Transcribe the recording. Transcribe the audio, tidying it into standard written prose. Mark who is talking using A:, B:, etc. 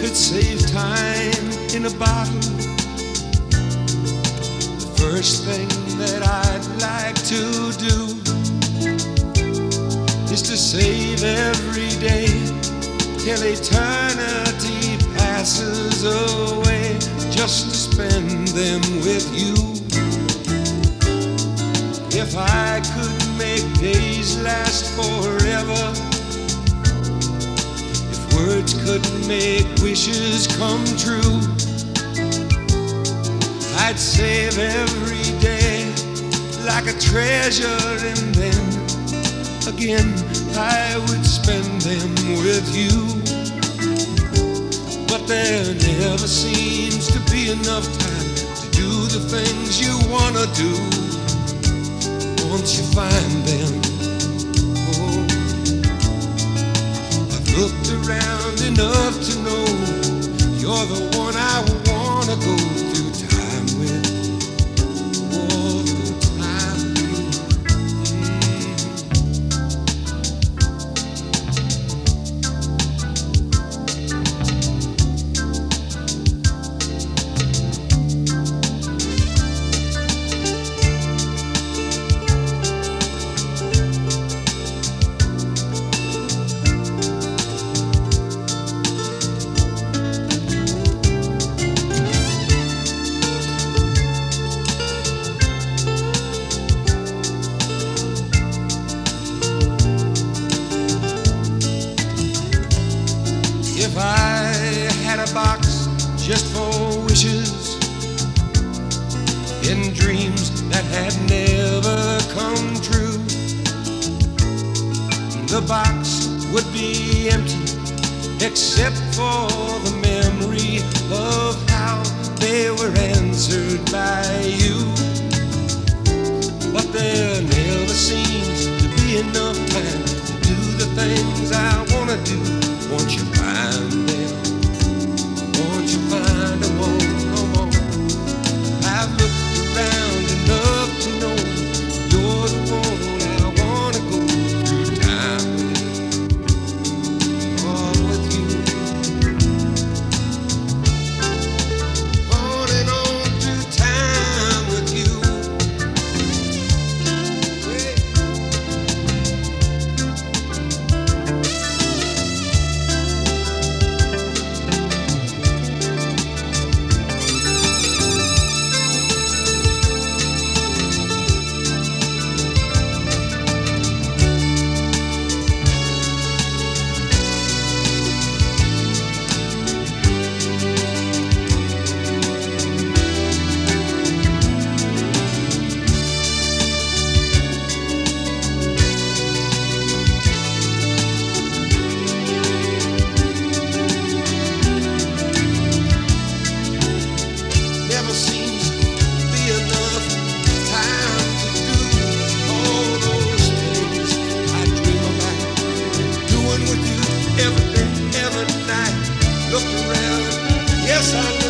A: could save time in a bottle, the first thing that I'd like to do is to save every day till eternity passes away, just to spend them with you. If I could make days last forever, if words couldn't make wishes come true, I'd save every day like a treasure, and then again I would spend them with you. But there never seems to be enough time to do the things you wanna do once you find them. Oh, I've looked around enough to know you're the one I wanna go through time with. Oh, through time with If I had a box just for wishes in dreams that had never come true, the box would be empty except for the memory of how they were answered by you. But there never seems to be enough time to do the things I wanna do. Won't you find them? Won't you find them all? Come on. I've looked around enough to know you're the one I wanna go through time with. All with you. On and on through time with you. Every day, every night, look around, yes I know.